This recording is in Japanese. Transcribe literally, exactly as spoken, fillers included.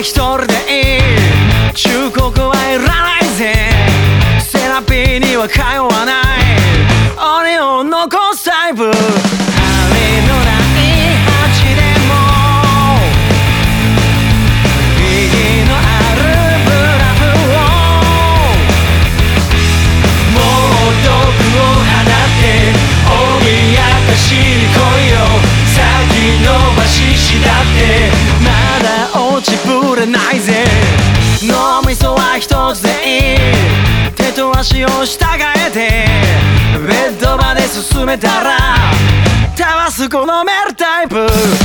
一人でいい、忠告はいらないぜ。セラピーには通わない、俺を残すタイプ。ありのない街でも意義のあるブラフを、もう毒を放って脅かしに来いよ。先延ばししたってまだ落ちぶれないぜ。脳みそは一つでいい、手と足を従えてベッドまで進めたらタバスコ飲めるタイプ。